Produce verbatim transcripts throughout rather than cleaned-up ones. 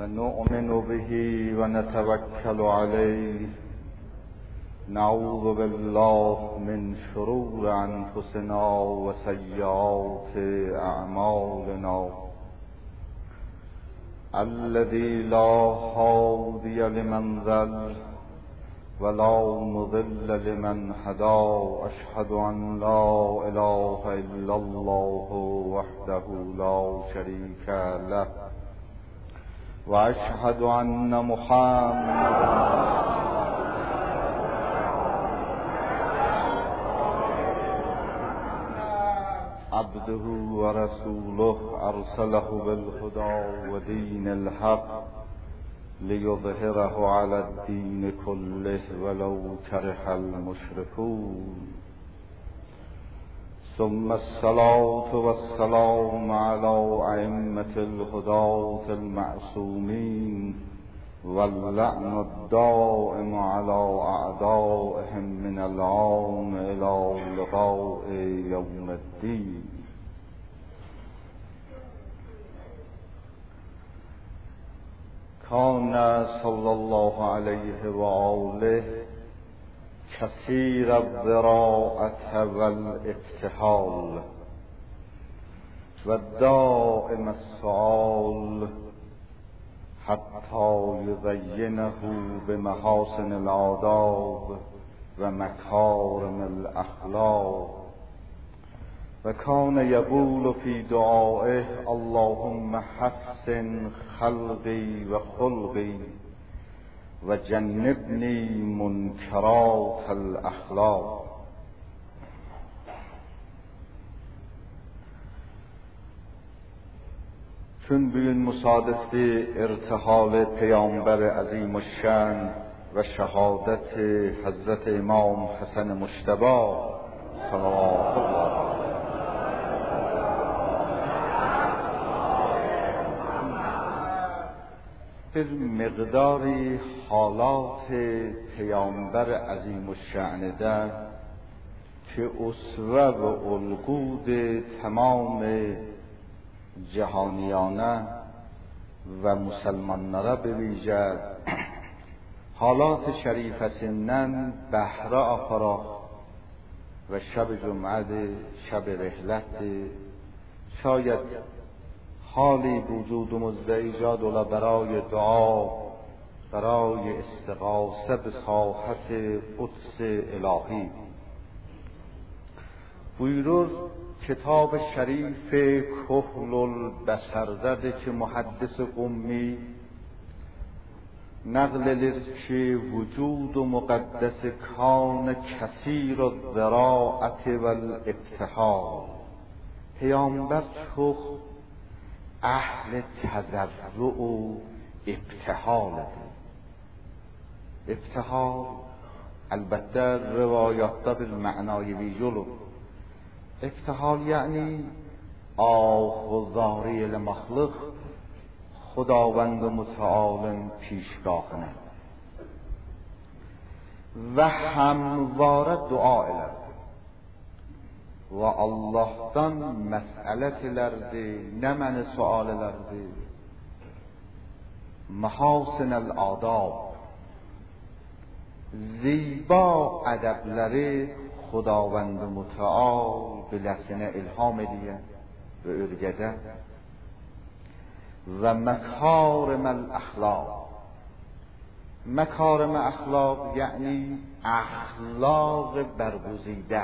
ونؤمن به ونتوكل عليه. نعوذ بالله من شرور أنفسنا وسيئات أعمالنا. الذي لا هادي لمن ضل ولا مضل لمن هدى. أشهد أن لا إله إلا الله وحده لا شريك له وأشهد أن محمدا عبده ورسوله أرسله بالهدى ودين الحق ليظهره على الدين كله ولو كره المشركون. ثم الصلاة والسلام على أئمة الهداة المعصومين واللعن الدائم على أعدائهم من العام إلى لقاء يوم الدين. كان صلى الله عليه وآله كثير الضراءة والابتهال والدائم السؤال حتى يزينه بمحاسن الآداب ومكارم الأخلاق. وكان يقول في دعائه: اللهم حسن خلقي وخلقي وجنبني منكرات الأخلاق. چون به این مصادفه ارتحال پیامبر عظیم الشان و شهادت حضرت امام حسن مجتبی صلوات الله به مقداری حالات پیامبر عظیم الشأن ده که اسوه و الگوی تمام جهانیانه و مسلمانان را بویژه حالات شریف سنن بهره آفرا و شب جمعه شب رحلت شاید حالی وجود مزد ایجاد و برای دعا برای استغاثه به ساحت قدس الهی. بویرور کتاب شریف کحل البصر که محدث قمی نقل لرز که وجود و مقدس کان کثیر الذراعت و الابتهال. پیامبر چخ اهل تضرع و ابتهال ده. ابتهال البته روایات ده بالمعنای ویجلو. ابتهال یعنی آه و زاری لمخلوق خداوند متعال پیشگاهنه و همواره دعا الرد و الله دان مسئلت لرده نمن سؤال لرده محاسن الآداب زیبا ادبلره خداوند متعال به لسن الهام دیه و ارگده و مکارم الاخلاق. مکارم اخلاق یعنی اخلاق برگزیده،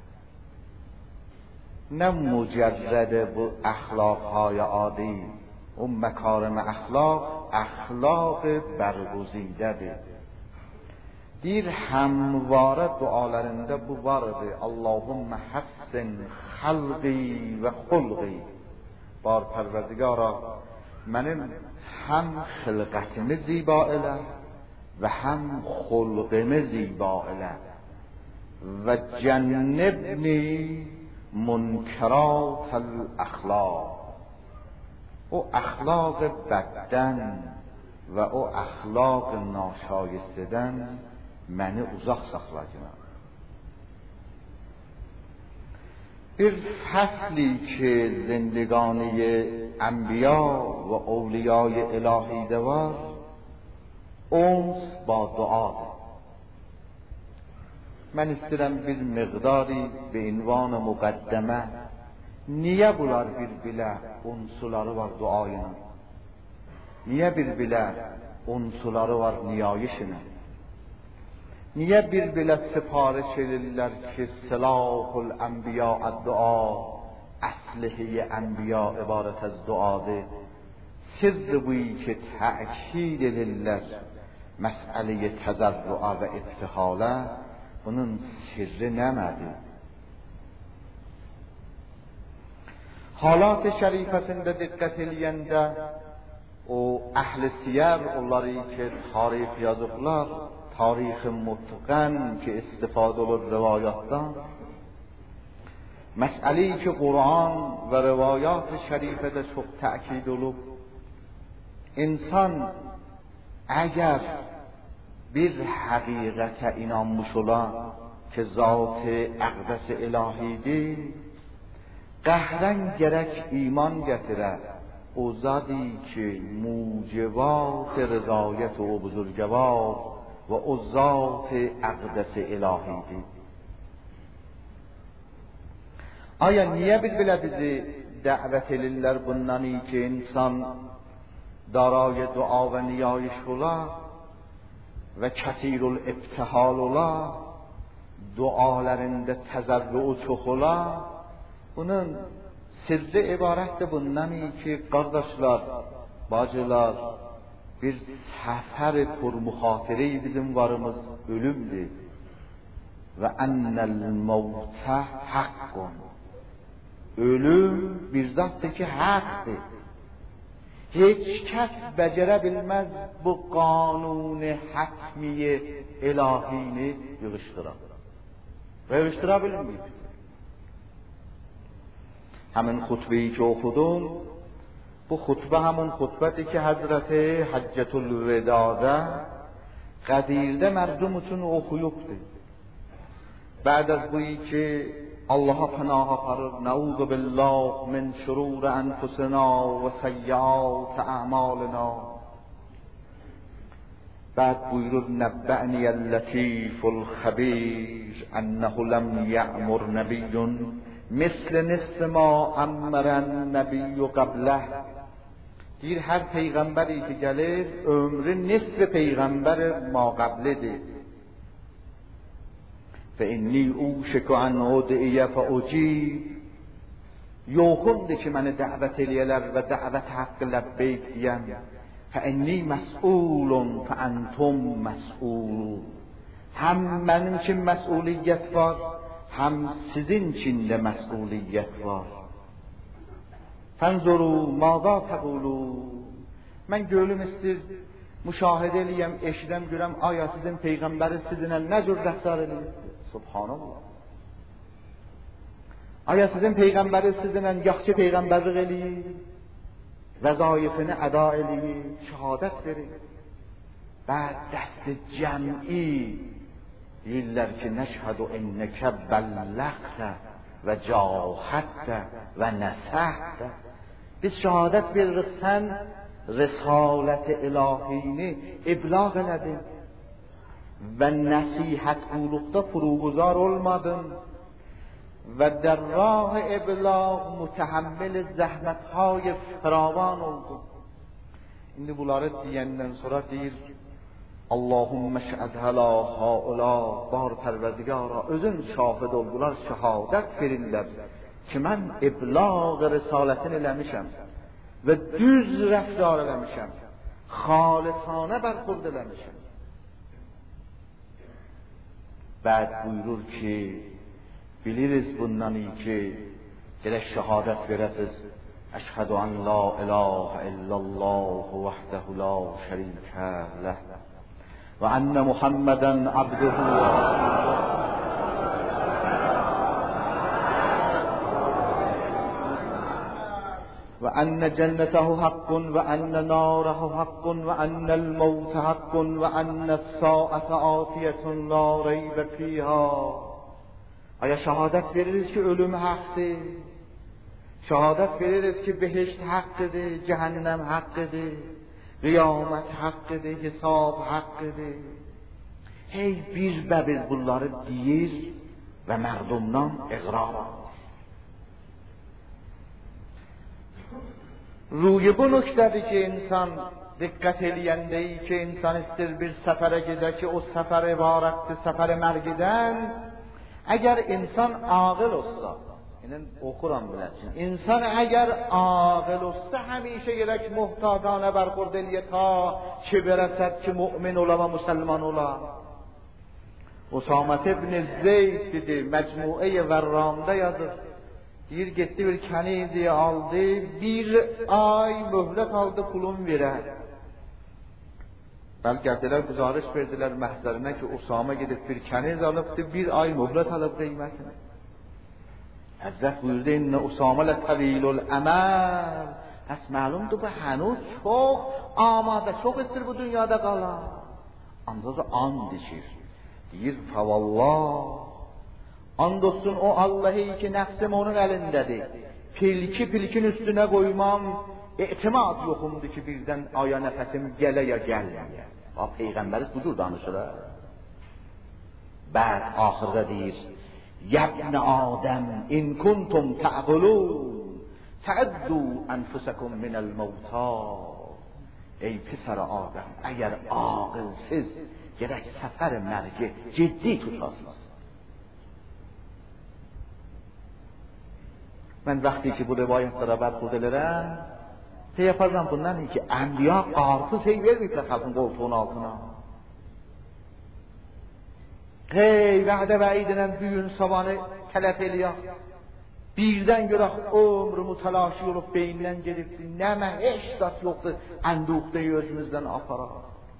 نه مجرد با اخلاق های عادی. اون مکارم اخلاق اخلاق برگزیده ده. دیر همواره دعالرنده بو وارده اللهم حسن خلقی و خلقی. بار پروردگارا من هم خلقتم زیبا اله و هم خلقم زیبا اله و جنبنی منکرات الاخلاق. او اخلاق بدن و او اخلاق ناشایستدن منی uzaq saxla ki. bir فصلی که زندگانی انبیا و اولیای الهی دوار اونس با دعا ده. من istedim bir miqdari به عنوان مقدمه niye bular bir-bilə unsurları var duayının? Niye bir-bilə unsurları var niyayişinin? Niye bir-bilə sipariş edirlər ki silahul enbiya dua, əslihi enbiya ibarət az duadır? Sirri bu ki təkid edirlər məsələyi təzərrüa və ibtihalə, bunun sirri nəmədir? Halat-ı şərifəsində diqqət eləyəndə o əhl-i siyər, onları ki tarix yazıblar, tarix-i mutqən ki istifadə olur rivayatdan, məsələyi ki Qur'an və rivayat-ı şərifədə çox təkid olub, insan əgər bir həqiqətə inanmış ola ki zat-ı əqdəs ilahidir, qəhrən gərək iman gətirə o zati ki موجبات رضایت و بزرگوار و o ذات اقدس ilahidir. Aya niyə bir-bilə bizi dəvət edirlər bundan ki insan daray dua və niyayiş ola və kəsirul ibtihal ola, dualarında təzərrü çox ola? Bunun sirri ibarətdir bundan ki qardaşlar, bacılar, bir səfər purmuxatirəyi bizim varımız ölümdür. Və ennel mevtə haqqun. Ölüm bir zatdır ki haqqdır. Heç kəs bəcərə bilməz bu qanun-i hətmi ilahini yığışdıra. Və yığışdıra bilməyib. همین خطبه‌ای که اخودم bu خطبه همون خطبه‌ای که حضرت حجت الوداع قدیرده مردم üçün oxuyubdu. بعد از بویی که الله پناه aparır نعوذ بالله من شرور انفسنا و سیئات اعمالنا. بعد buyurur نبأني اللطيف الخبير انه لم يأمر نبی مثل نصف ما امر النبی قبله. دیر هر پیغمبری که gəlir ömrü نصف پیغمبر ما قبلده. فإني أوشك أن أدعي فأجيب. yoxundur ki məni dəvət eləyələr və dəvət haqqı ləbbeyk deyəm. فإني مسئول فأنتم مسئولون. هم mənim üçün məsuliyyət var, هم sizin için de məsuliyyət var. Fənzuru maza təqulun. Mən gönlüm istir, müşahidə eləyəm, eşidəm, görəm, aya sizin peyğəmbəri sizinlə nə cür rəftar eləyir? Subhanallah. Aya sizin peyğəmbəri sizinlə yaxşı peyğəmbərlik eləyir, vəzayifini əda eləyir, şəhadət verir. Bəd dəst-i cəm'i deyirlər ki nəşhədu innəkə bəlləqtə və cahətdə və nəsəhdə. Biz şəhadət veririk sən risalət-i ilahini iblag elədin və nəsihət quluqda furuguzar olmadın və در راه ابلاغ متحمل zəhmətهای firavan oldun. İndi bunları deyəndən sonra deyir Allahümme şəhədhə la haula. Bar pərverdigara özün şahid ol, bunlar şəhadət verirlər ki mən iblag risalətin eləmişəm və düz rəftar eləmişəm, xalisanə bərxurd eləmişəm. Bəd buyurur ki biliriz bundan ki gerek şəhadət verəsiz əşhədü an la ilahe illallah vahdehu la şərikə ləh və ənə Muhammədən abduhu və وأن جنته حق وأن ناره حق وأن الموت حق وأن الساعة آتية لا ريب فيها آیا شهادت veririz ki ölüm haqqdır? Şehadet veririz ki behişt haqqıdır, cehennem haqqıdır, qiyamət haqqıdır, hesab haqqıdır. Hey bir bəbir bunları deyir və mərdumdan iqrar alır. Ruhi bu nöqtədir ki, insan diqqət eləyəndə ki, insan istir bir səfərə gedə ki, o səfər ibarətdir, səfər mərgidən. Əgər insan ağıl olsa, اینن oxuram biləsin. İnsan əgər ağıl olsa həmişə gerək muhtadana bərxurd eləyə ta ki verəsəd ki mümin ola və müsəlman ola. Usamət ibn Zeyd dedi, Məcmuə-i Vərramda yazır. Deyir, getdi bir kənizi aldı, bir ay möhlət aldı pulun verər. Bəl gəldilər, güzarış verdilər məhzərinə ki, Usamə gedib bir kəniz alıbdı, bir ay möhlət alıb qiymətini. Həzrət buyurdu, inne Usamə lətavilul əməl. Pəs məlumdur bu hənuz çox amadə, çox istir bu dünyada qalar. Andazı and içir. Deyir, fəvallah. And olsun o Allah'ı ki nəfsim onun əlindədir. Pilki pilkin üstünə qoymam, etimad yoxumdur ki birdən aya nəfəsim gələ ya gəlməyə. O Peyğəmbəriz bu cür danışır. Bəd axırda deyir, يَبْنَ آدَمْ إِنْ كُنْتُمْ تَعْقِلُونَ تَعَدُّوا أَنْفُسَكُمْ مِنَ الْمَوْتَى. Ey pısar Adəm, əgər ağılsız gerək səfər mərgi ciddi tutasınız. Mən vaxtı ki bu rivayətlərə bərxurd edirəm, teyapazam bundan ki, ənbiya qarpız hey verməyiblər xalqın qoltuğun altına. Hey, vədə vəidinən büyün savanı tələf eləyək. Birdən görək ömrümü təlaşi olub beyindən gedibdir. Nəmə, heç zat yoxdur, ənduqdəyi özümüzdən aparaq.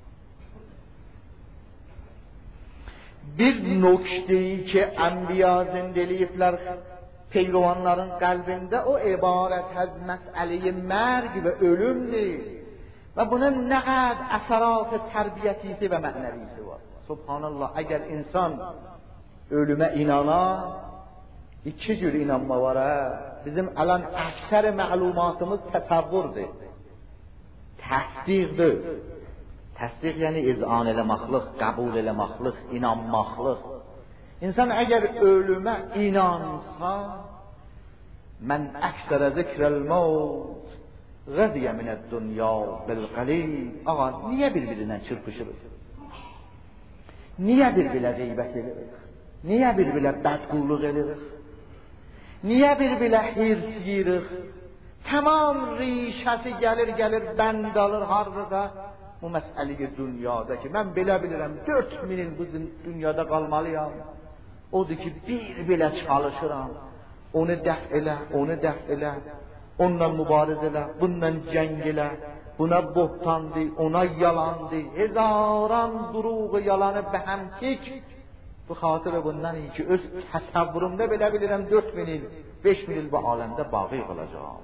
Bir nöqteyi ki, ənbiya zindeliyiblər peyrovanların qəlbində o ibarət həz məsələyi mərg və ölümdür. Və bunun nə qəd əsərat-ı tərbiyyətisi və mənəvisi var. Subhanallah, əgər insan ölümə inana, iki cür inanma var. Bizim alan əksər məlumatımız təsəvvürdür, təsdiqdir. Təsdiq yəni izan eləmaqlıq, qəbul eləmaqlıq, inanmaqlıq. İnsan əgər ölümə inansa, mən əksərə zikrəl mevt, qəziyə minəd dünya bil-qalil. Ağa, niyə bir-birindən çırpışırıq? Niyə bir-bilə qeybət edirik? Niyə bir-bilə bədqulluq edirik? Niyə bir-bilə hirs yirik? Tamam rişəsi gəlir, gəlir, bənd alır harada. Bu məsələyi dünyada ki, mən belə bilirəm, dörd min il bu dünyada qalmalıyam. Odur ki, bir-bilə çalışıram. Onu dəf elə, onu dəf elə, onunla mübariz elə, bununla cəng elə. Buna bohtandı, ona yalandı, hezaran duruğu yalanı bəhəmtik. Bu xatırı bundan iyi ki, öz təsəvvürümdə belə bilirəm, dörd min il, beş min il bu aləmdə baqi qalacaq.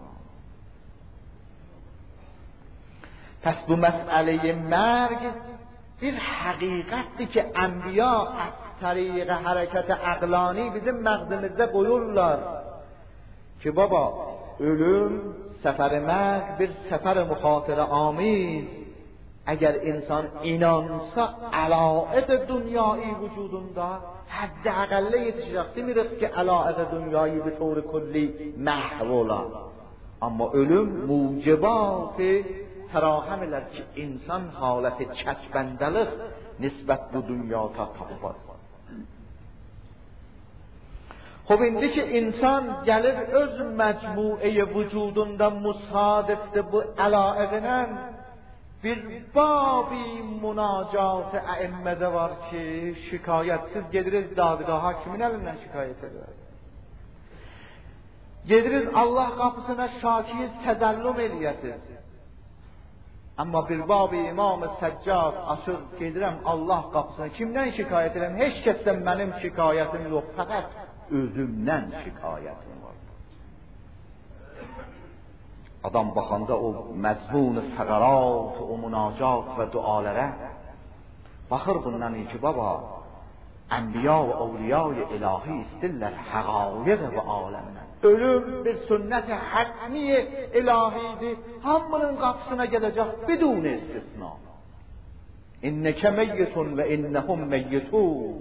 Pəs bu məsələyi mərg bir həqiqətdir ki, ənbiya az təriqə hərəkət-i əqlani bizim məqzimizdə qoyurlar. Ki baba, ölüm, səfər-i mərg bir səfər-i müxatirə amiz. Əgər insan inansa əlaiq dünyayı vücudunda hədd-i əqəllə yetişirək. Demirik ki, əlaiq dünyayı bir طور kulli məhv olar. Amma ölüm mucibat-ı fərahem elər ki, insan haləti kəsbəndəlik nisbət bu dünyada tapmaz. Xob indi ki, insan gəlir öz məcmuə vücudunda müsadifdir bu əlaiqlə. Bir babi münacat əimmədə var ki, şikayətsiz gediriz dadgaha, kimin əlindən şikayət edir? Gediriz Allah qapısına şakiyiz, təzəllüm eləyəsiz. Amma bir babi İmam-ı Səccad açır, gedirəm Allah qapısına, kimdən şikayət edirəm? Heç kəsdən mənim şikayətim yox, fəqət özümdən şikayətim var. Adam baxanda o məzmun-ı fəqarat, o münacat və dualərə baxır bundan iyi ki, baba, انبیا و اولیای الهی است در حقایق و عالم. Ölüm bir sünnet hatmi ilahiydi. Hamının kapısına gelecek bidun istisna. İnneke meyyitun ve innehum meyyitun.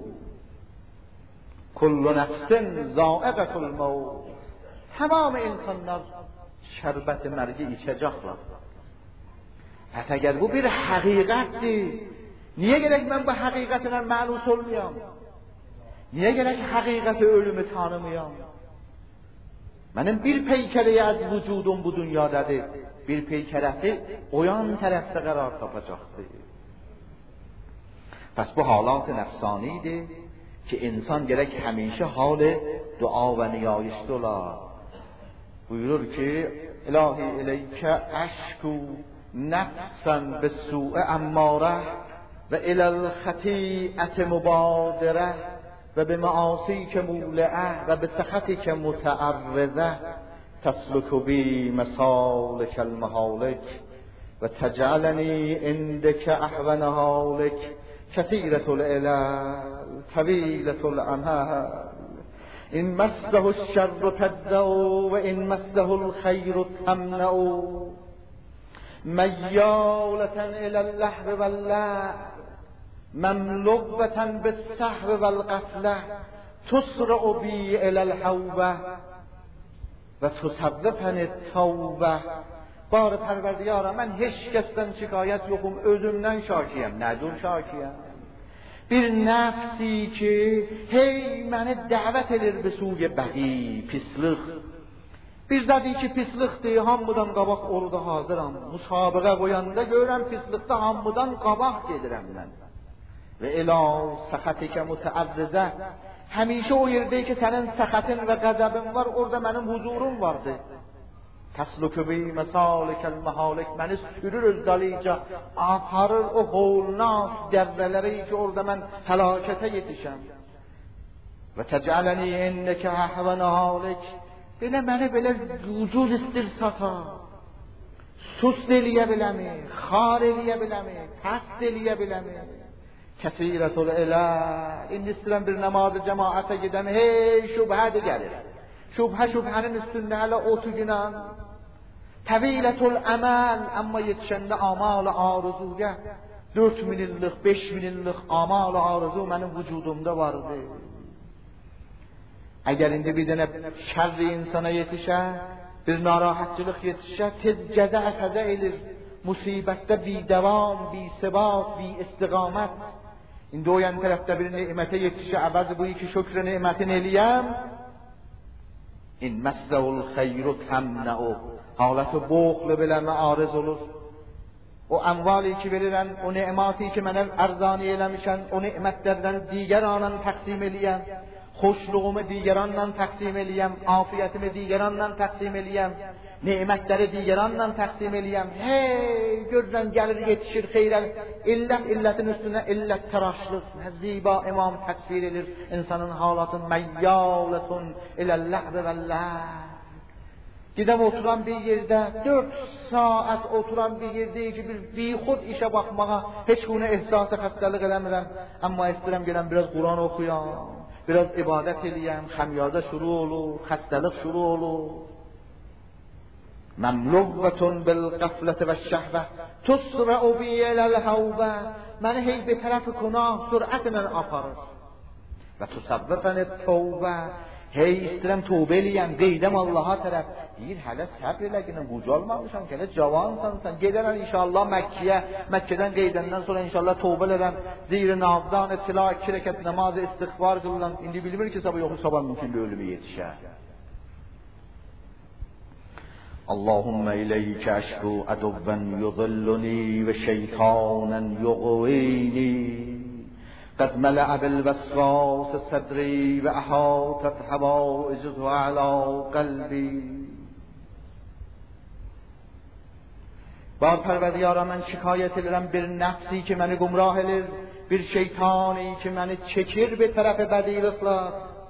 Kullu nefsin zâiqetul mevt. Tamam insanlar şerbet mergi içecekler. Pes eğer bu bir hakikattir, niye gerek ben bu hakikatine ma'lus olmayam? Niye gerek hakikati ölümü tanımayam? Benim bir peykeri az vücudum bu dünyadadır. Bir peykeresi o yan tarafta karar tapacaktır. Pes bu halat nefsaniydi ki insan gerek hemişe hal dua ve niyayişte olar. Buyurur ki İlahi ileyke eşku nefsen besu'e emmare ve ilel khati'et mubadire و به معاصی که مولعه و به سخطی که متعرضه تسلک بی مسالک المهالک و تجعلنی عندك احون حالک کثیرة العلل طویلة الامل این مسه الشر تجزع و این مسه الخیر تمنع میالة الى اللهو واللعب مملوة بالسهو والغفلة تسرع بي الى الحوبة و تصوفنی التوبه. بار پروردگارم من هیچ کسden şikayet yokum, özümden şakiyem. Nedir şakiyem? Bir nefsi ki hey məni dəvət edir be suye bəhi, pislik. Bir zədi ki pislikdir, hamıdan qabaq orada hazıram. Müsabiqə qoyanda görürəm pislikdə hamıdan qabaq gedirəm mən. Ve ila səxətikə mütəəzzizə, həmişə o yerdə ki sənin səxətin və qəzəbin var, orada mənim huzurum vardı. Təslükü bi məsalikəl məhalik, məni sürür özdəlicə, aparır o holnaz dəvrələri ki orada mən həlakətə yetişəm. Və təcələni innəkə əhvənə halik, belə məni belə vücud istirsata, sust eləyə biləmi, xar eləyə biləmi, pəst eləyə biləmi. Kəsirətul elə, indi istəyirəm bir namazı cemaate gidəm, hey şübhədir gəlir. Şübhə şübhənin üstündə hələ otu günən. Təvilətul əməl, amma yetişəndə amal-ı arzuya, dört min illik, beş min illik amal-ı arzu mənim vücudumda vardı. Əgər indi bir dənə şərri insana yetişə, bir narahatçılıq yetişə, tez gəzə əfəzə edir. Musibətdə bi devam, bi sebat, bi istiqamət. İndi o yan tərəfdə bir nimətə yetişə, əvəzi bu iki şükr nimətin eləyəm. İn məssəul xeyru təmnəu. Haləti boğlu biləmə arız olur. O əmvali ki verirən, o nimati ki mənə ərzani eləmişən, o nimətlərdən digər anan təqsim eləyəm. Xoşluğumu digəranla təqsim eləyəm, afiyətimi digəranla təqsim eləyəm, nemətləri digəranla təqsim eləyəm. Hey, görürən gəlir yetişir xeyrəl, illət illətin üstünə illət təraşlıq, ziba imam təqsir edir insanın halatın məyyalətun iləlləh və vəlləh. Gidəm oturan bir yerdə, dört saat oturan bir yerdə ki, bir bixud işə baxmağa, heç bunu ehsası xəstəlik eləmirəm, amma istəyirəm gələm biraz Quran oxuyam. Biraz ibadət eləyəm, xəmyada şuru olur, xəstəlik şuru olur. Məmluvvətun bil qəflətə və şəhvə, tusra'u bi eləl həvbə. Məni hey bir tərəfi günah sürətlə aparır. Və tusavvəfəni tövbə. Hey istəyirəm tövbə eləyəm, qeydəm Allaha tərəf. Deyir, hələ səbr elə günə bucu olmamışam ki, hələ cavansan sən. Gedərən inşallah Məkkiyə, Məkkədən qeydəndən sonra inşallah tövbə edərəm. Zir-i navdan, etila, iki rəkət namazı istiğfar qılınan. İndi bilmir ki, sabah yoxu sabah mümkün bir ölümü yetişər. Allahümme ileyke əşku ədubben yudilluni və şeytanen yuğvini. قد ملأ بالوسواس صدري وأحاطت حوائجه على قلبي. بار پروردگارا من شکایت edirəm bir nəfsi ki məni gumrah edir, bir şeytani ki məni çəkir bir tərəfə bədiliklər.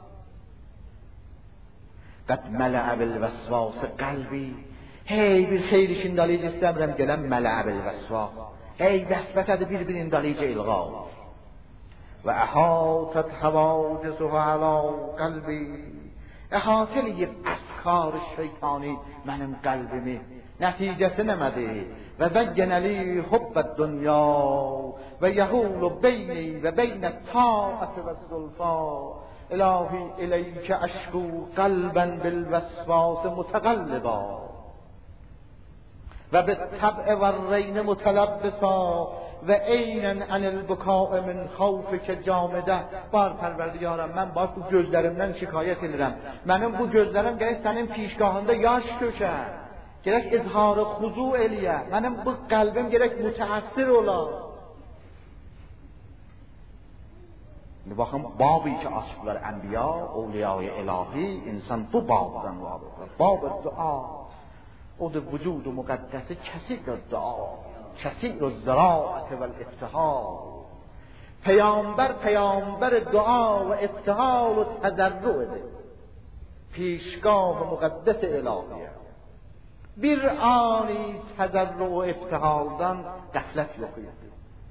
قد ملأ بالوسواس قلبي. Hey bir xeyr işin dalıcı istəmirəm gələm ملأ بالوسواس. Hey vəsvəsədir bir-birinin dalıcı ilğa olur. و احاطت حوادثها علی قلبی، احاطه یک افکار شیطانی منم قلبمی نتیجه نمده. و زین لی حب الدنیا و یحول بینی و بین الطاعة و الزلفا، الهی الیک اشکو قلبا بالوسواس متقلبا و بالطبع والرین متلبسا و عینا عن البکاء من خوفک جامده. بار پروردگارم من باز bu gözlerimden şikayet edirəm. Mənim bu gözlerim gerek sənin pişgahında yaş tökər. Gerek izharı xuzu eləyə. Mənim bu qəlbim gerek mütəəssir ola. Baxın, babı ki açıblar ənbiya, evliya-i ilahi, insan bu babdan vardır. Bab dua. O da vücudu muqaddəsi kəsir dua. کثیر الزراعة و الابتهال. پیامبر پیامبر دعا و ابتهال و تضرع ده، پیشگاه مقدس الهیه. bir آنی تضرع و ابتهالdan غفلت yok idi.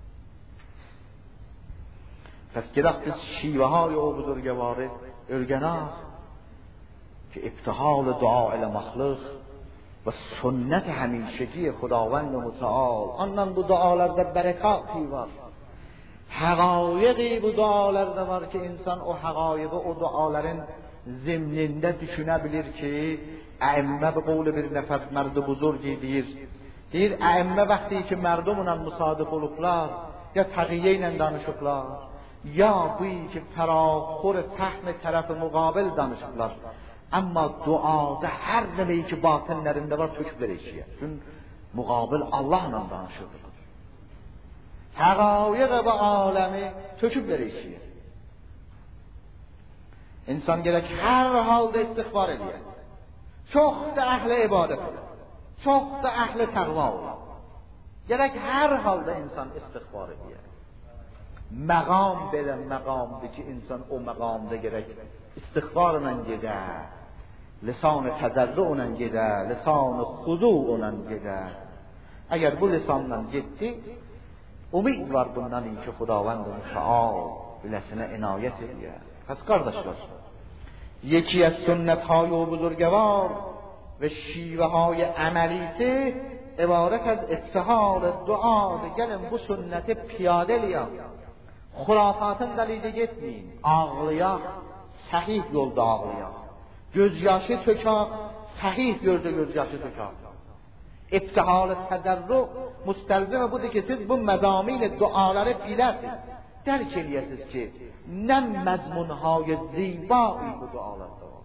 پس گرفت biz şive های o buzurgevare örgenah که ابتهال دعا الی مخلوق و سنت همیشگی خداوند متعال. آنdan bu dualarda berekati var. Həqaiqi bu dualarda var ki insan o həqaiqi o duaların zimnində düşünebilir ki əimmə bu qovlu bir nəfər mərd-i buzurgi deyir. Deyir əimmə vaxtı ki mərdumla müsadıq olublar ya təqiyyə ilə danışıblar ya bu ki fəraxur təhm tərəf müqabil danışıblar. Amma duada hər nəməyi ki batinlərində var töküblər eşiyə. Çünki müqabil Allahla danışırlar. Həqaiq və aləmi töküblər eşiyə. İnsan gerek hər halda istiğfar edir. Çox da əhli ibadət olur. Çox da əhli təqva olur. Gerek hər halda insan istiğfar edir. Məqam belə məqamdır ki insan o məqamda gerek istiğfarla gedər. لسان تضرعla gedər, لسان خضوعla gedər. Əgər bu lisanla getdi, umid var bundan ki Xudavand mütəal biləsinə inayət edir. Pəs qardaşlar, یکی از سنت های و بزرگوار و شیوه های عملیسی عبارت از ابتهال دعا. Gəlin bu sünnəti piyadə eləyək. Xurafatın dəlili getməyin. Ağlayaq, səhih yolda ağlayaq. Gözyaşı tökək, səhih yolda gözyaşı tökək. İbtihal tədarru müstəlzim budur ki siz bu məzamin duaları biləsiniz. Dərk eləyəsiniz ki nə məzmunهای زیبایی bu dualarda var.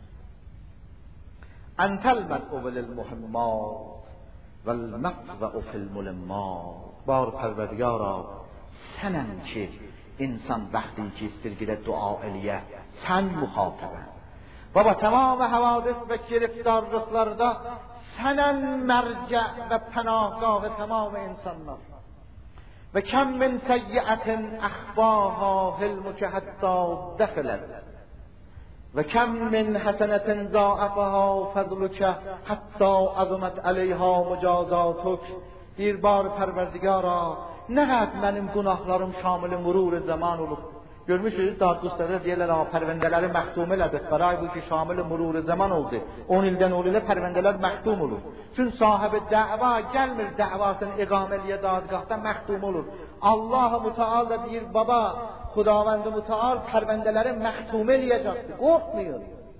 Entəl məd'u lilmuhimmat والمقضع فی الملمات. بار پروردگارا سنم که انسان وقتی که استرگیره دعا الیه سن مخاطبه و با تمام حوادث و گرفتارlıklarda سنن مرجع و پناهگاه تمام انسانlar. و کم من سیئة اخفاها حلمک حتی دخلت و کم من حسنة ضاعفها فضلک حتی عظمت علیها مجازاتک. Bir bar pərverdigara nə qəd mənim günahlarım şamil murur zaman olub. Görmüşsünüz dadgustlarda deyirlər ha pərvəndələri məxtum elədik. Qaray bu ki şamil murur zaman oldu. on ildən on ilə pərvəndələr məxtum olur. Çünki sahibi dəva gəlmir dəvasını iqaməliyə dadgahda məxtum olur. Allah Müteal da deyir baba Xudavand Müteal pərvəndələri məxtum eləyəcəkdir. Qorxmayın.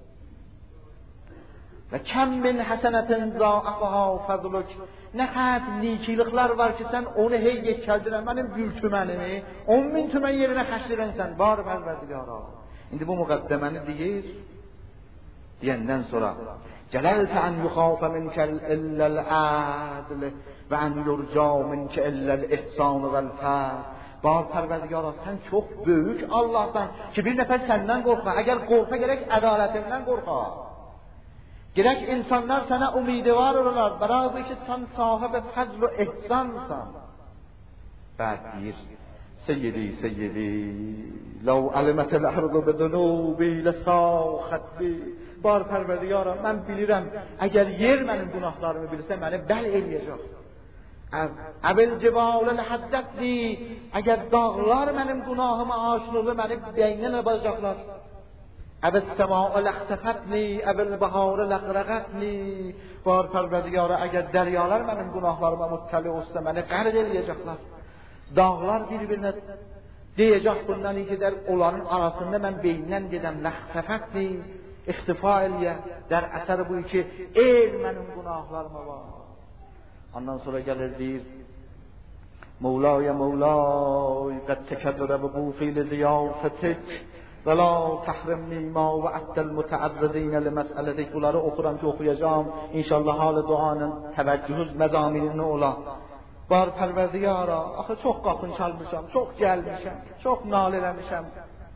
Və kəm min həsənətin zâəfəhə fəzlük. Nə xət nikiliklər var ki sən onu hey yekəldirən mənim gül tümənimi on min tümən yerinə xəşlirən sən var pərverdigara. İndi bu müqəddəməni deyir. Deyəndən sonra cələltə ən yuxafə minkəl illəl ədl və ən yurca minkə illəl ihsan vəl fəz. Var pərverdigara sən çox böyük Allah'tan ki bir nəfər səndən qorxma. Əgər qorxa gerək ədalətindən qorxa. Gerek insanlar sana umidivar olurlar. Beraber ki sen sahibi fazl ve ihsansan. بعد deyir Seyyidi Seyyidi لو علمت الارض بذنوبی لساخت بی. Bar pərverdigaram mən bilirəm əgər yer mənim günahlarımı bilsə məni bəl eləyəcək. اول جبال لحدتنی، اگر dağlar mənim günahımı aşınılı məni beynine basacaklar. اول سماء لختفتنی، اول بهار لغرقتنی. Var Pərverdigara, əgər dəryalar mənim günahlarıma muttali olsa məni qərq eləyəcəklər. Dağlar bir-birinə deyəcək bundan ki, der onların arasında mən beynindən gedəm. Lختفتنی, ixtifa eləyə. Der əsəri bu ki, el mənim günahlarıma var. Ondan sonra gəlir deyir, Mevlaya Mevlay, qad təkəddürə bu fil ziyafatik. Və la təhrimni ma və əddəl mütəəvvəzinə ləməsələdik. Bunları oxuram ki, oxuyacağım. İnşallah halı duanın təvəccühüz məzaminini ola. Var Pərverdigara, axı çox qapın çalmışam, çox gəlmişəm, çox nal eləmişəm.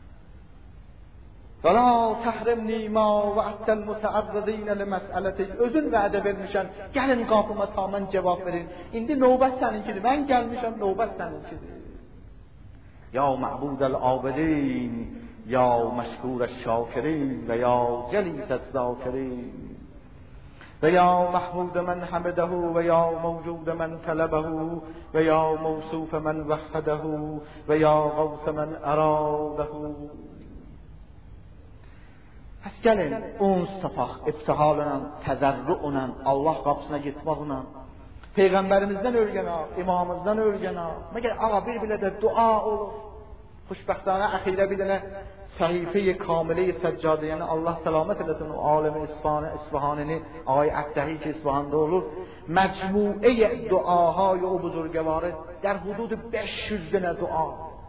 Və la təhrimni ma və əddəl mütəəvvəzinə ləməsələdik. Özün vədə vermişəm, gəlin qapıma ta mən cavab verin. İndi növbət səninkidir, mən gəlmişəm, növbət səninkidir. Ya mə'budəl abidin, یا مشکور الشاکرین و یا جلیس الذاکرین و یا محمود من حمده و یا موجود من طلبه و یا موصوف من وحده و یا غوث من اراده. پس gəlin uns tapaq ibtihalına, təzərrüunə, Allah qapısına getməklə, Peyğəmbərimizdən öyrənək, imamımızdan öyrənək. Məgər ağa bir bilə də dua olur. Xoşbəxtانه اخیرا بیدنه صحیفه کامله سجاده، یعنی الله سلامت eləsin o alem اصفهان اصفهانini آقای ابتهی که اصفهان'da olur، مجموعه دعاهای او بزرگواره در حدود beş yüz dənə dua.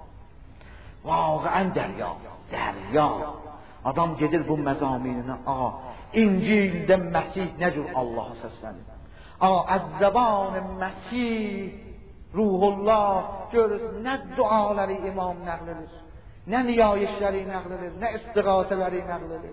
واقعا دریا دریا adam gedir bu məzamininə. Ağa İncildə Məsih nə cür Allah'a səslənir. Ağa az zəban Məsih Ruhullah görürsün, nə duaları imam nəql edir, nə niyayişləri nəql edir, nə istiğasələri nəql edir.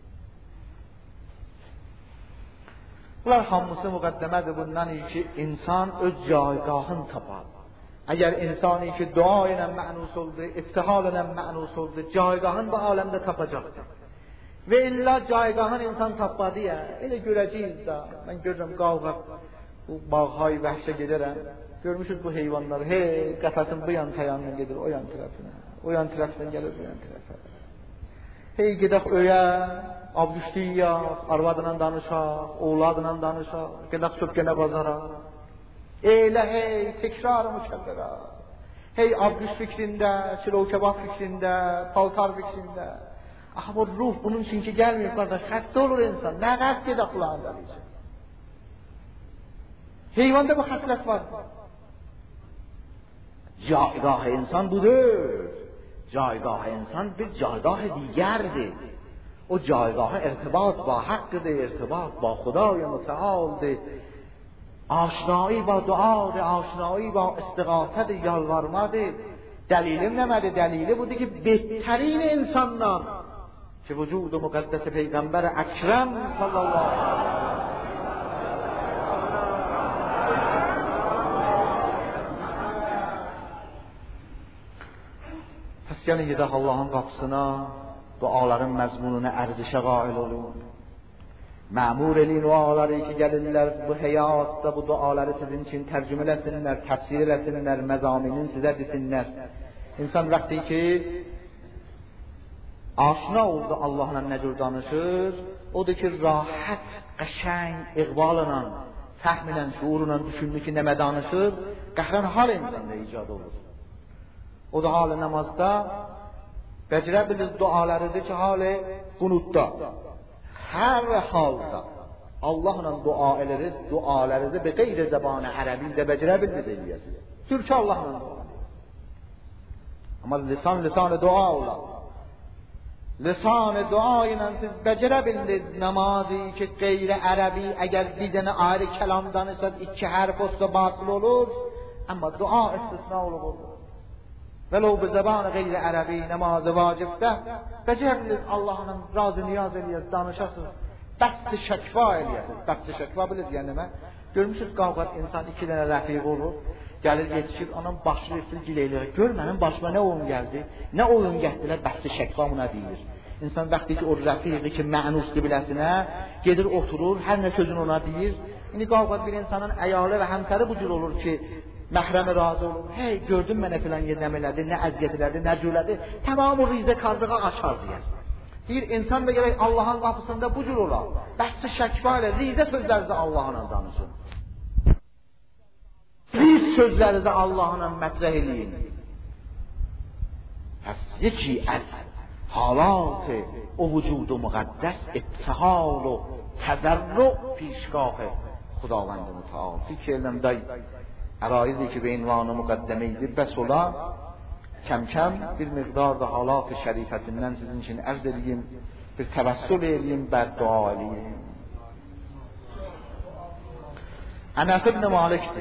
Bunlar hamısı müqəddəmədir bundan ki, insan öz caygahını tapar. Əgər insani ki, dua ilə mənus oldu, iftihal ilə mənus oldu, caygahını bu aləmdə tapacaqdır. Və illa caygahını insan tapmadı ya, elə görəcəyik də. Mən görürəm, qalqaq, bu bağhay vəhşə gedərəm. Görmüşüz bu heyvanları, hey, qəfəsin bu yan tayanına gedir, o yan tərəfinə, o yan tərəfindən gəlir, o yan tərəfə. Hey, gedək öyə, abdüşliyək, arvadla danışaq, oğladla danışaq, gedək söpkənə bazara. Eylə, hey, tekrar-ı mükəbbərə. Hey, abdüş fikrində, çilow kebab fikrində, paltar fikrində. Axı, bu ruh bunun için ki, gəlməyib, qardaş, xəstə olur insan, nə qəst gedək qulağında deyəcək. Heyvanda bu xəslət var. جایگاه انسان بوده، جایگاه انسان به جایگاه دیگرده. او جایگاه ارتباط با حق ده، ارتباط با خدای متعال ده، آشنایی با دعا ده، آشنایی با استغاثت یالورما ده. دلیلم نمده، دلیل بوده که بهترین انسانان که وجود مقدس پیغمبر اکرم صلی الله علیه و Yəni gedək Allahın qapısına, duaların məzmununa ərzişə qail olun. Məmur elin duaları ki, gəlirlər bu həyatda bu duaları sizin için tərcümə eləsinlər, təfsir eləsinlər, məzaminin sizə desinlər. İnsan vaxtı ki, aşina oldu Allahla nə cür danışır, odur ki, rahat, qəşəng, iqbalına, fəhmlə, şuurla düşündü ki, nəmə danışır, qəhrən hal insanda icad olur. O da hal namazda becərə bilir dualarıdır ki, hali qunutda. Hər halda Allahla dua ederiz, dualarınızı be qeyri zəbanı ərəbi də becərə biliriz eləyəsiniz. Türkçə Allahla dua edin. Amma lisan lisan dua olar. Lisan dua ilə siz becərə biliriz namazı ki, qeyri ərəbi əgər bir dənə ayrı kəlam danışsaz iki hərf olsa batıl olur, amma dua istisna olur. ولو به زبان غیر عربی نماز واجبده بجرد Allah'ın razı niyaz eləyəz, danışasız, bəst şəkva eləyəsiz. Bəst şəkva bilirsiniz yəni mən. Görmüşüz qavqat insan iki dənə rəfiq olur, gəlir yetişir, onun başını üstü giləylər. Gör mənim başıma nə oyun gəldi, nə oyun gəldilər, bəst şəkva buna deyilir. İnsan vaxtı ki o rəfiqi ki mənusdur biləsinə, gedir oturur, hər nə sözün ona deyir. İndi qalqat bir insanın əyalı və həmsəri bu cür olur ki, məhrəmi razı olur. Hey, gördün mənə filan yer nə elədi, nə əziyyət elədi, nə cürlədi, tamamı rizə kardığa açar deyər. Deyir, insan da gerək Allahın qapısında bu cür olar. Bəhsi şəkva ilə, rizə sözləri də Allah'la danışın. Riz sözləri də Allah'la mətrəh eləyin. Pəs yeki əz حالات او وجود مقدس ابتهال و تضرع پیشگاه خداوند متعال. فکر کردم دای عرایضی که به عنوان مقدمه ایدی بس ola کم کم bir مقدار da حالات şərifəsindən sizin için ərz edeyim, bir təvəssül edeyim, bəd dua edeyim. Ənəs ibn Malikdir.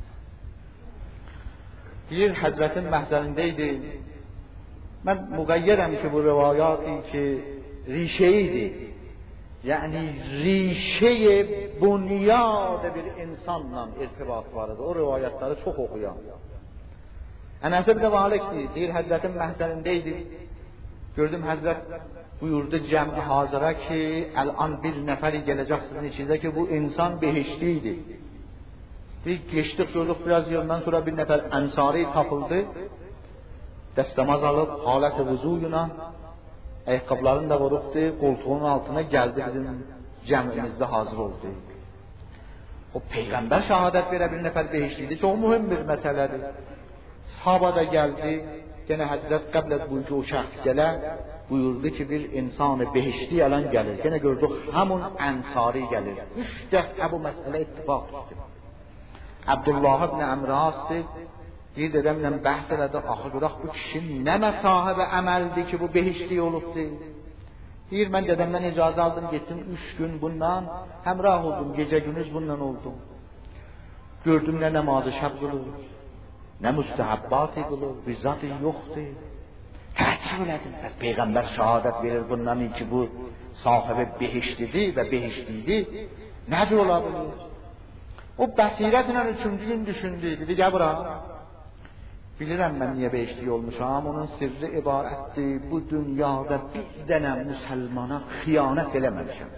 Deyir, Həzrətin məhzərindəydi. من مقیدم که bu روایاتی که ریشه‌ایه، یعنی ریشه بنیاد bir insanla irtibat vardı. O rivayetleri çok okuyan. Enes ibn Malik'ti. Deyir, Həzrətin məhzərindəydi. Gördüm Həzrət buyurdu cəmi hazıra ki, الان bir nəfəri gələcək sizin içində ki, bu insan behiştiydi. Deyir, geçtik gördük biraz yıldan sonra bir nəfər ənsari tapıldı. Dəstəmaz alıb, halət-i vuzuyla ayaqqabılarını da vurubdu, qoltuğunun altına gəldi, bizim cəmimizdə hazır oldu. O Peyğəmbər şəhadət verə bir nəfər behişliydi, çox mühüm bir məsələdir. Sahaba da gəldi, gene Həzrət qəbl az buyurdu o şəxs gələ, buyurdu ki, bir insanı behişli alan gəlir. Gene gördük, həmun ənsari gəlir. Üç dəfə bu məsələ ittifaq tutdu. Abdullah ibn Əmr asdı. Bir dedemle bəhs elədi, axı görək bu kişi nə məsahibə əməldir ki, bu behişli olubdu. Deyir, mən dedemden icazə aldım, getdim üç gün bundan, həmrah oldum, gecə günüz bundan oldum. Gördüm nə namazı şəb qılır, nə müstəhəbbatı qılır, bizzatı yoxdur. Təəccüb elədim, bəs Peyğəmbər şəhadət verir bundan ki, bu sahibi behişlidir və behişlidir, necə ola bilir? O bəsirətlə üçüncü gün düşündü, dedi, gəl bura. Bilirəm mən niyə behişli olmuşam, onun sirri ibarətdir, bu dünyada bir dənə müsəlmana xiyanət eləməmişəm.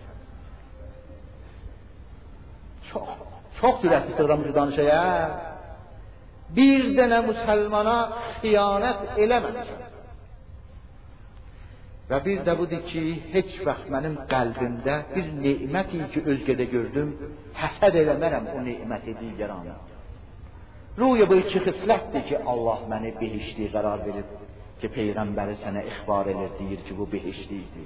Çox, çox cürət istiqram şu danışaya. Bir dənə müsəlmana xiyanət eləməmişəm. Və bir də budur ki, heç vaxt mənim qəlbimdə bir neməti ki, özgədə gördüm, həsəd eləmərəm o neməti digərana. Ruya bu iki xislətdir ki, Allah məni behişli qərar verib ki, Peyğəmbəri sənə ixbar edir, deyir ki, bu behişlidir.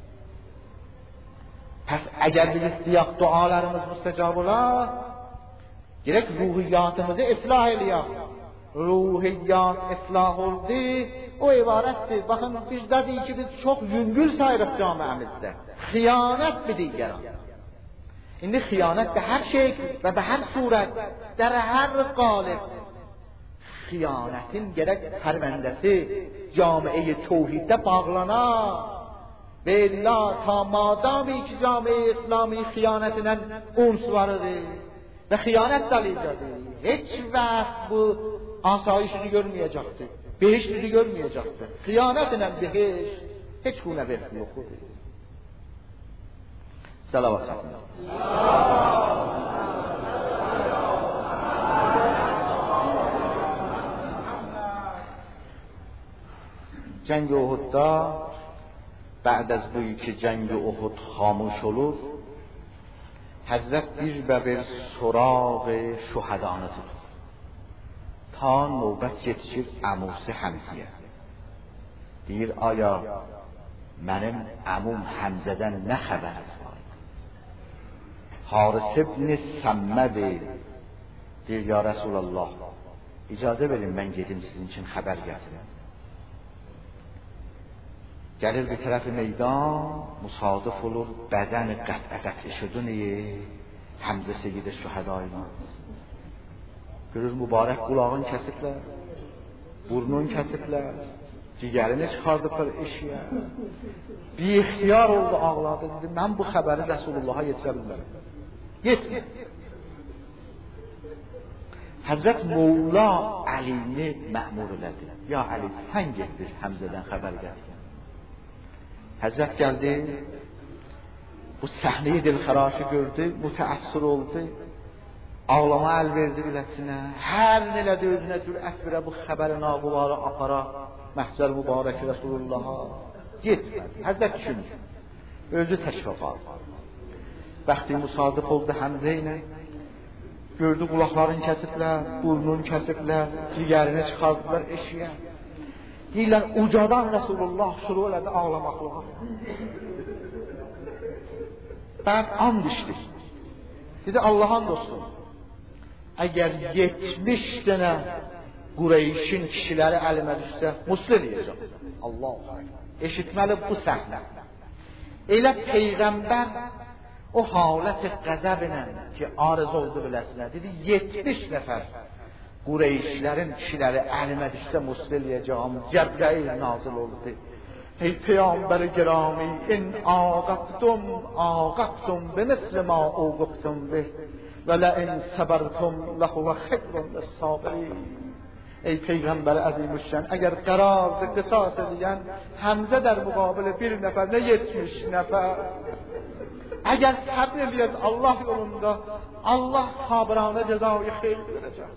Pəs əgər biz istəyək dualarımız müstəcab olar, gerek ruhiyyatımızı islah eləyək. Ruhiyyat islah oldu, o ibarətdir. Baxın, bizdə deyir ki, biz çox yüngül sayırıq camiəmizdə. Xiyanət bir digərən. İndi xiyanət به هر şekl və به هر surət, در هر قالب. Xiyanətin gerek pərvəndəsi camiə tevhiddə bağlana və illa ta madami ki camiə İslami xiyanətindən uns varıdır və xiyanət dalicadır. Heç vaxt bu asayişini görməyəcəkdir, behiştini görməyəcəkdir. Xiyanətlə behiş heç günə vermiyor. Salavat xatırlar. جنگ احد'da بعد از بویی که جنگ احد خاموش olur, Həzrət bir və bir sorağı şuhadanı tutur. Ta növbət yetişir əmusi Həmziyə. Deyir, aya mənim əmum Həmzədən nə xəbəriz var? Haris ibn Səmmədir. Deyir, ya Rəsulallah, icazə verin mən gedim sizin için xəbər gətirim. Gəlir bir tərəfi meydan, musadif olur, bədən qətə-qətli şuduniyi, Həmzə Seyyid-i Şühədayına. Görür, mübarək qulağın kəsiblər, burnun kəsiblər, cigərini çıxardıblar eşiyə. Bir ixtiyar oldu, ağladı, dedi, mən bu xəbəri Rəsulullah'a yetirə bilmərəm. Yetmir. Həzrət Mevla Əlini məmur elədi. Ya Əli, sən getdir Həmzədən xəbər gətir. Həzrət gəldi, bu səhneyi dilxaraşı gördü, mütəəssir oldu, ağlama əl verdi biləsinə, hər nələdi özünə cürət verə bu xəbəri naqüvarı apara, məhzər mübarək Resulullah'a getmədi. Həzrət düşündü, özü təşrif aldı. Bəxti müsadif oldu Həmzə ilə, gördü qulaqların kəsiblər, burnun kəsiblər, cigərini çıxardılar eşiyə. Deyirlər, ucadan Resulullah şuru elədi ağlamaqlığa. Bəd and içdi. Dedi, Allah'ın dostum, əgər yetmiş dənə Qureyşin kişiləri əlimə düşsə, musl eləyəcəm. Allah eşitməli bu səhnə. Elə Peyğəmbər o halət-i qəzəblə ki, arız oldu biləsinə, dedi, yetmiş nəfər Qureyşlərin kişiləri əlimə düşsə musl eləyəcəm. Cəbrəil nazil oldu. Ey Peyğəmbər-i girami, in ağabtum, ağabtum bimisli ma uqubtum bih və la in səbərtum ləhuvə xeyrun lis-sabirin. Ey Peyğəmbər əzimüşşən, əgər qərardır qisas edən Həmzə در müqabilə bir nəfər, nə yetmiş nəfər. Əgər səbr eləyəz Allah yolunda, Allah sabırana cəzayı xeyr verəcək.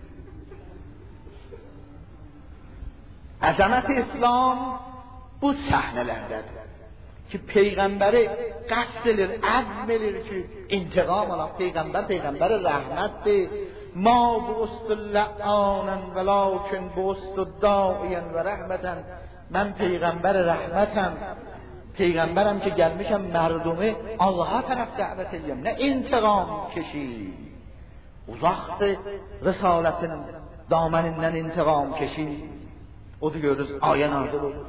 Əzəmət-i İslam bu səhnələrdədir ki, Peyğəmbəri qəsd edir, əzm edir ki, intiqam alaq. Peyğəmbər, Peyğəmbəri rəhmətdir. Ma bu'ustu la'anan velakin bu'ustu da'iyan və rəhmətən. Mən Peyğəmbər rəhmətəm. Peyğəmbərəm ki, gəlmişəm mərdumi Allah'a tərəf dəvət edeyim. Nə intiqam keşi. Uzaqdır risalətin damenindən intiqam keşi. O da görürüz, ayə nazil olur.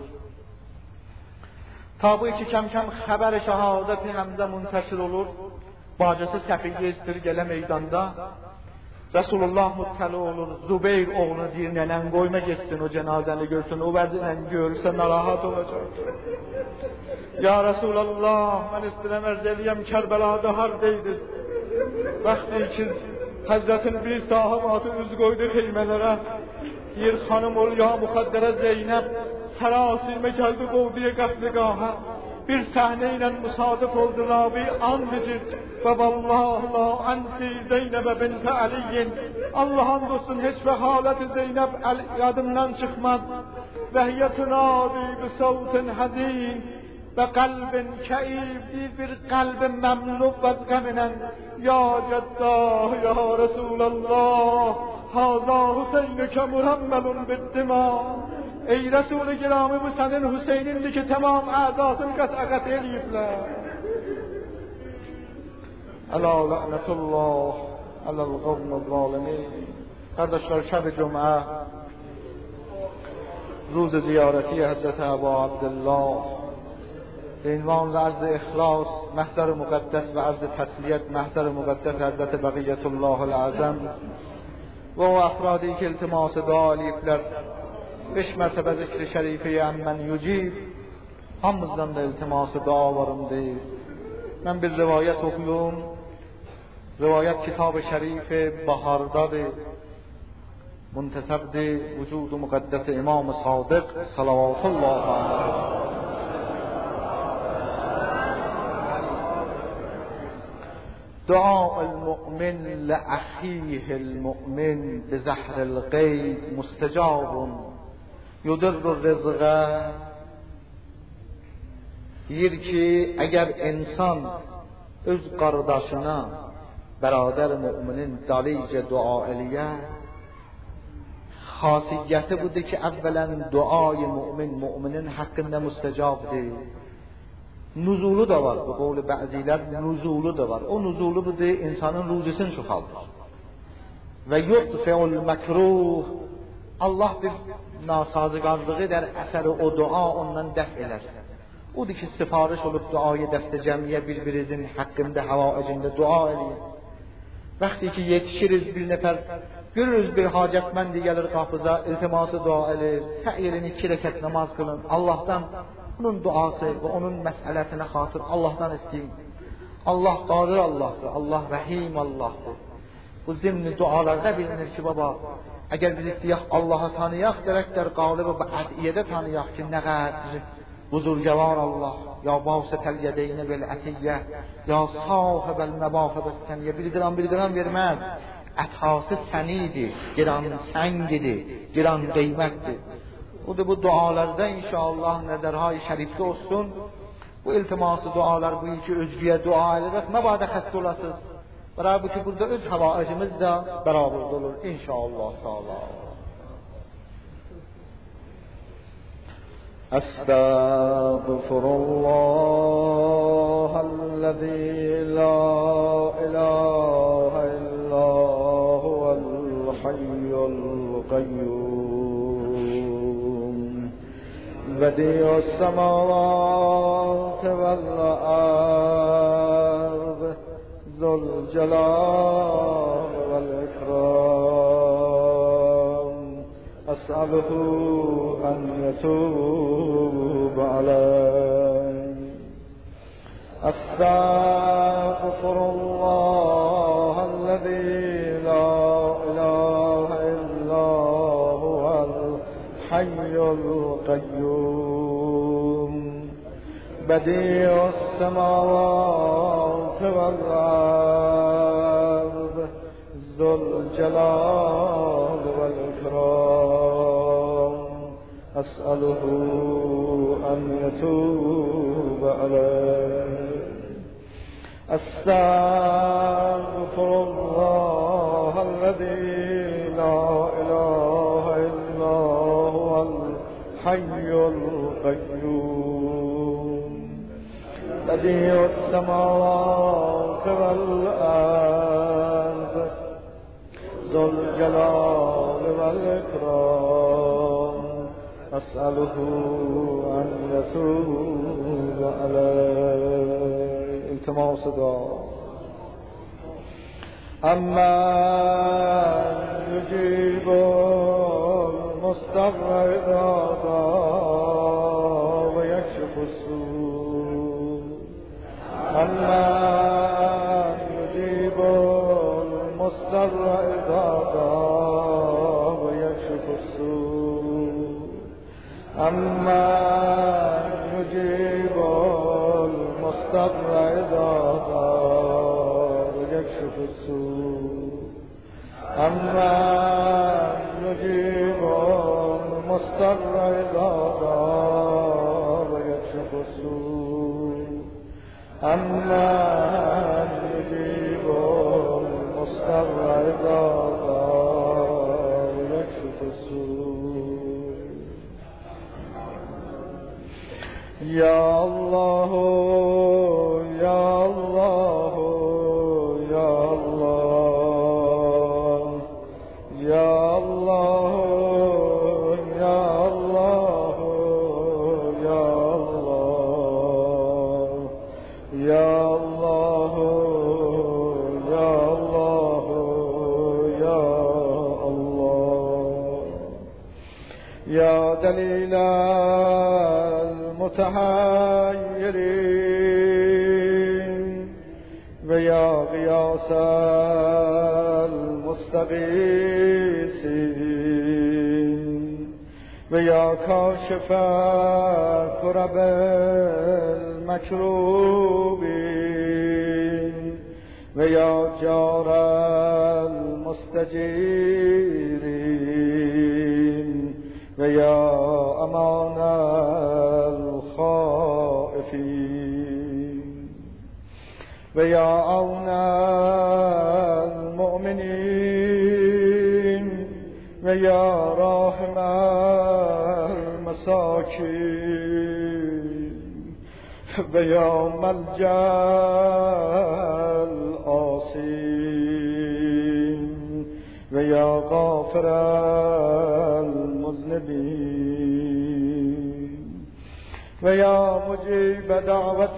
Ta bu iki kəm-kəm xəbər şəhadəti Həmzə müntəşir olur. Bacısı Səfiyyə istir gələ meydanda. Resulullah müttəli olur. Zübeyir oğlunu deyir, nənən qoyma geçsin o cənazəni görsün. O vəzirlə görürsə narahat olacaq. Ya Resulallah, mən istirəm ərz eləyəm, Kərbəlada hardaydı? Vaxtı ki, Həzrətin bir sahabatı üz qoydu xeymələrə. Deyir, xanım ol ya müxaddərə Zeynəb, sərasirmə gəldi qovdiyə qəfliqaha. Bir səhne ilə müsadif oldu Rabi and içir və vallahi la ansi Zeynəbə bintə Aliyin. Allah'ın dostum heç və haləti Zeynəb yadımdan çıxmaz. Və hiyə tunadi bi savtin hazin və qəlbin kəib, deyir bir qəlbin məmnub və qəminən. Ya cəddah, ya Resulallah, haza Hüseynükə mürəmmelun biddima. Ey Resul-i Girami, bu sənin Hüseynindir ki, tamam əzasını qət-əqət eləyiblər. Əla lənətullah, ələl qavmı zalimin. Qardaşlar, şəb-i cümə, روز زیارتی حضرت ابا عبدالله به عنوان عرض اخلاص محضر مقدس و عرض تسلیت محضر مقدس حضرت بقیت الله العظم و افرادی که التماس دعا علیفler beş mertebe zikri şerifi emmen yücib hamımızdan da iltiması dua varımdır. Ben bir rivayet okuyum. Rivayet kitab-ı şerif bahardadır. Muntesebdi vücudu mukaddes İmam-ı Sadık salavatullah aleyhi. دعاء المؤمن لأخيه المؤمن بزهر الغيب مستجاب يدر الرزق. Deyir ki, əgər insan öz qardaşına, bərabər müminin dalicə dua eləyə, xasiyyəti budur ki, əvvələn duayı mümin, müminin haqqında müstəcabdır. Nuzulu da var, bu qovlu bəzilər nuzulu da var. O nuzulu budur, insanın ruzisini çoxaldır. Və yudfi'ul məkruh, Allah bir nasazıqarlığı der, əsəri o dua ondan dəf elər. Odur ki, sifariş olub duayı dəstə cəmiyə bir-birinizin haqqında, havaicində dua eləyin. Vaxtı ki, yetişiriz bir nəfər, görürüz bir hacətməndi gəlir qapıza, iltiması dua edir, sə'irin iki rəkət namaz qılın, Allah'tan onun duası və onun məsələtinə xatır Allah'tan isteyin. Allah qadir Allah'dır, Allah rəhim Allah'dır. Bu zimni dualarda bilinir ki, baba, əgər biz istəyək Allah'ı tanıyaq, dərəklər qalib və ədiyədə tanıyaq ki, nə qədri بزرگوار الله، یا باسط الیدین بالعطیه، یا صاحب المواهب السنیه. bildiren bildiren vermez. Atası senidir, giran sengidir, giran kıymettir. O da bu dualarda inşallah nezarhay şerifte olsun. Bu iltiması dualar bu iki özgüye dua ederek mebade hasta olasınız. Beraber bu ki burada öz havaicimiz de beraber olur inşallah. Estağfirullahellezî la ilahe illa huvel hayyul kayyum bedi'us semâvâti vel ard zul celâl vel ikram es'aluhu en yetûb aleyh. Estağfirullahellezî la ilahe illa huvel hayyul kayyum bedi'us semâvâti vel ard zul celâl vel ikram es'aluhu en yetûb aleyh. Estağfirullahellezî la ilahe illa huvel hayyul kayyum bedi'us semâvâti vel ard zul celâl vel ikram es'aluhu en yetûb aleyh. İltimas da ammen yücibul mustarra idâ ve yekşifus sû' ammen yücibul mustarra idâ ve yekşifus sû' ammen yücibul mustarra idâ ويكشف السوء أمن يجيب المضطر إذا دعا ويكشف السوء أمن يجيب المضطر إذا دعا ويكشف السوء. يا الله يا الله يا الله يا الله يا الله يا الله يا الله يا الله يا الله يا دليل المتحيرين ويا غياث المستغيثين ويا كاشف كرب المكروبين ويا جار المستجيرين ويا أمان الخائفين ويا عون المؤمنين ويا راحم المساكين ويا ملجأ العاصين ويا غافر المذنبين ويا مجيب دعوة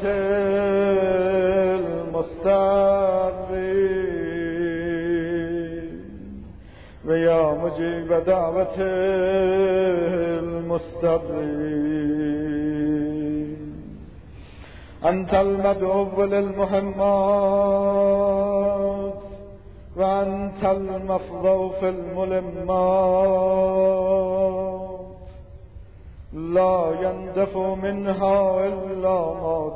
المضطرين ويا مجيب دعوة المضطرين أنت المدعو للمهمات وأنت المفضو في الملمات لا يندفع منها إلا ما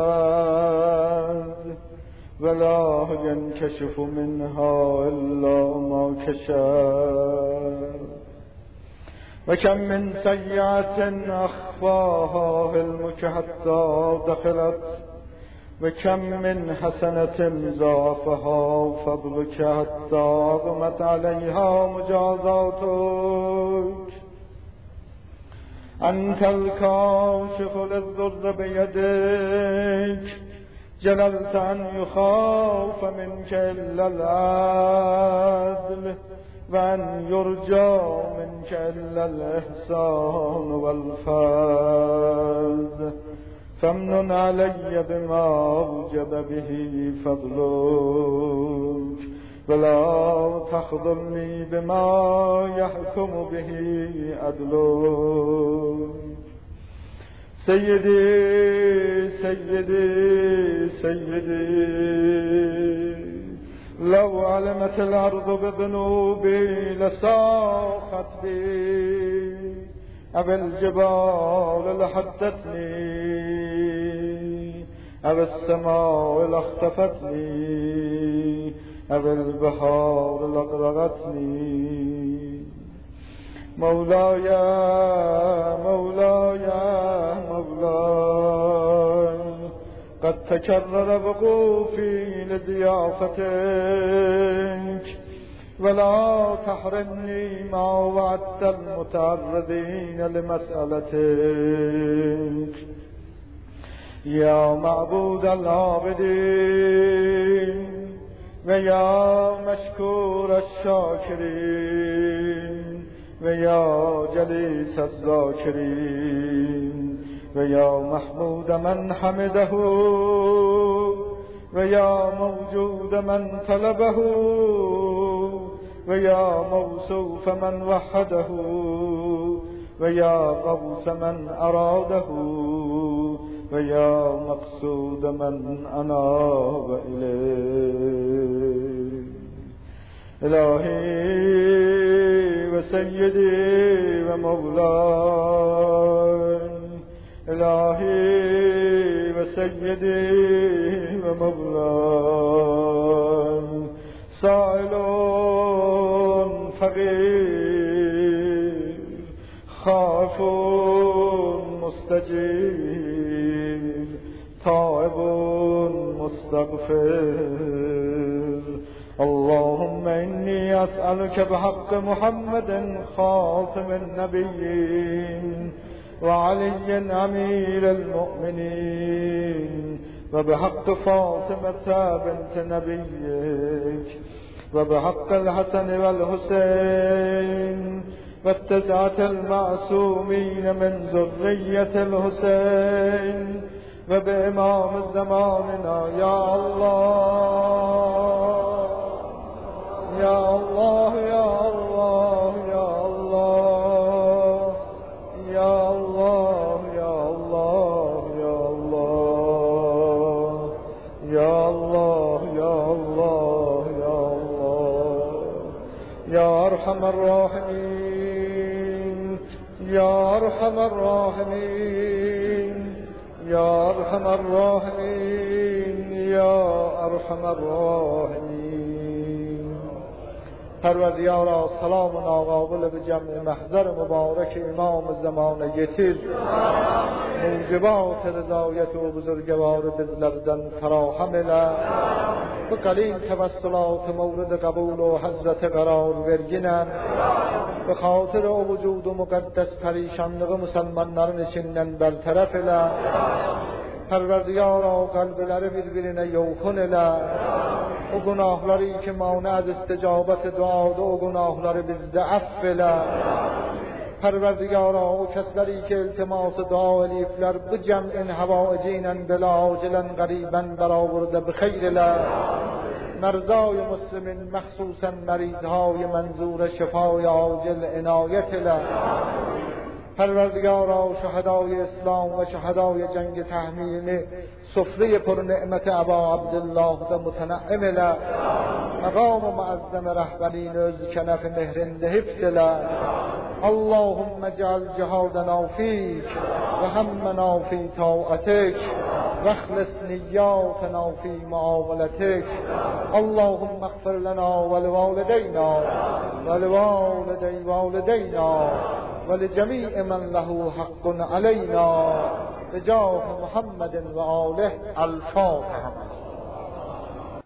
دفعت ولا ينكشف منها إلا ما كشف وكم من سيئة أخفاها علمك حتى دخلت وكم من حسنة ضاعفها فضلك حتى قمت عليها مجازاتك أنت الكاشف للضر بيدك جللت أن يخاف منك إلا العدل وأن يرجى منك إلا الإحسان والفوز فامنن علي بما أوجب به فضلك ولا تخذلني بما يحكم به عدلك سيدي سيدي سيدي لو علمت الأرض بذنوبي لساخت بي أو الجبال لحدتني أو السماء لاختفتني أو البحار لأغرقتني مولاي مولاي مولاي قد تكرر وقوفي لضيافتك ولا تحرمني ما وعدت المتعرضين لمسألتك يا معبود العابدين ويا مشكور الشاكرين ويا جليس الذاكرين ويا محمود من حمده ويا موجود من طلبه ويا موصوف من وحده ويا غوث من أراده ويا مقصود من أناب إليه إلهي وسيدي ومولاي إلهي وسيدي ومولاي سائل فقير خائف مستجيب تائب مستغفر اللهم إني أسألك بحق محمد خاتم النبيين وعلي أمير المؤمنين وبحق فاطمة بنت نبيك وبحق الحسن والحسين والتسعة المعصومين من ذرية الحسين وبإمام زماننا يا الله يا الله يا الله يا الله يا الله يا الله يا الله يا الله يا الله يا أرحم الراحمين يا أرحم الراحمين يا أرحم الراحمين يا أرحم الراحمين پروردگارا سلام ناقابل به جمع محضر مبارک امام زمان یتیر موجبات رضایت و بزرگوار بزلردن فراهم له و قلیل توسلات مورد قبول و حضرت قرار verginen به خاطر o vücudu مقدس پریشانlığı Müslümanların içinden bertaraf ile Perverdigar kalpleri birbirine yoğun ile o günahları ki mani isticabet duada o günahları bizde affeyle Perverdigar o kesleri ki iltiması dua elifler bu cem'in havaicinen bela acilen gariben beraberinde bi khayr ile مرزای مسلمین مخصوصا مریضهای منظور شفای عاجل عنایت له پروردگارا شهدای اسلام و شهدای جنگ تحمیل سفره پر نعمت ابا عبدالله ده متنعم له مقام معظم رهبرین از کنف مهرنده حفظ له اللهم اجعل جهادنا فیک و همنا فی طاعتک و اخلص نیاتنا فی معاملتک اللهم اغفر لنا ولوالدینا ولوالدی والدینا ولجمیع من له حق علینا بجاه محمد و آله. الفاتحه.